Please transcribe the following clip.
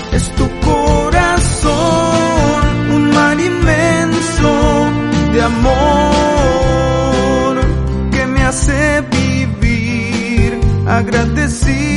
Es tu corazón, un mar inmenso de amor que me hace vivir agradecido.